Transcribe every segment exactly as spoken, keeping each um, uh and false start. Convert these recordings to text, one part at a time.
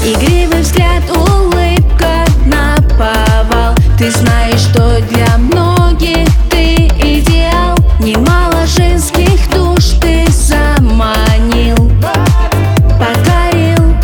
Игривый взгляд, улыбка наповал. Ты знаешь, что для многих ты идеал. Немало женских душ ты заманил, покорил.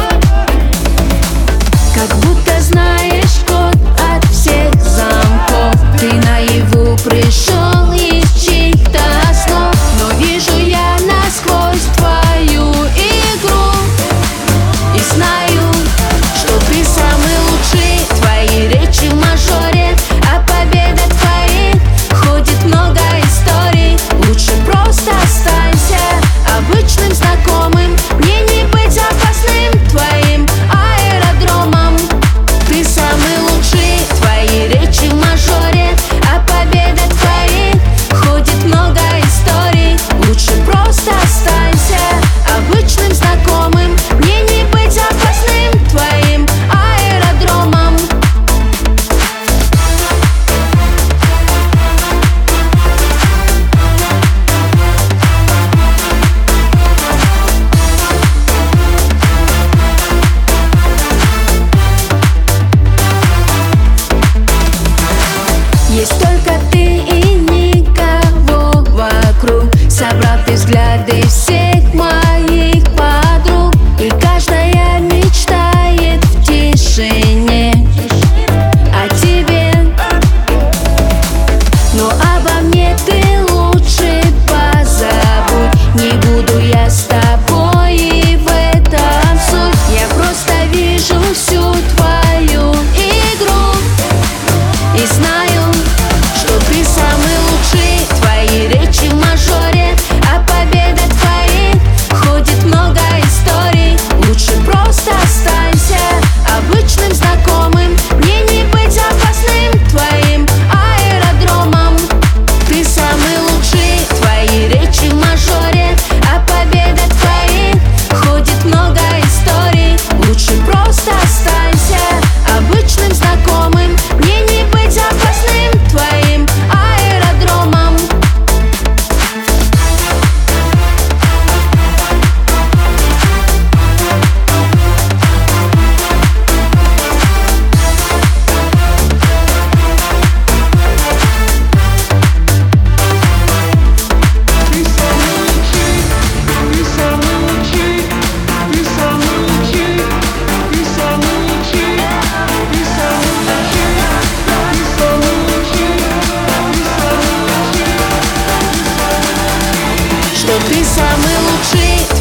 Как будто знаешь код от всех замков. Ты наяву пришел из чьих-то снов. Но вижу я насквозь твою игру и знаю, что ты самый лучший. Твои речи в мажоре, о победах твоих ходит много историй. Лучше просто останься обычным знакомым. Мне не быть опасным твоим аэродромом. Ты самый лучший. Твои речи в мажоре, о победах твоих ходит много историй. Лучше просто останься обычным знакомым. Мне не быть опасным твоим аэродромом. Есть только ты и никого вокруг. Собрав ты взгляды всех моих подруг, и каждая мечтает в тишине о тебе. Но обо мне ты лучше позабудь. Не буду я с тобой, и в этом суть. Я просто вижу всю твою игру и знаю, что ты самый лучший. Твои речи в мажоре, о победах твоих ходит много историй. Лучше просто останься обычным знакомым. Мне не быть опасным твоим аэродромом. Ты самый лучший. Твои речи в мажоре, о победах твоих ходит много историй. Лучше просто останься обычным знакомым. Мне не быть опасным твоим аэродромом. Что ты самый лучший.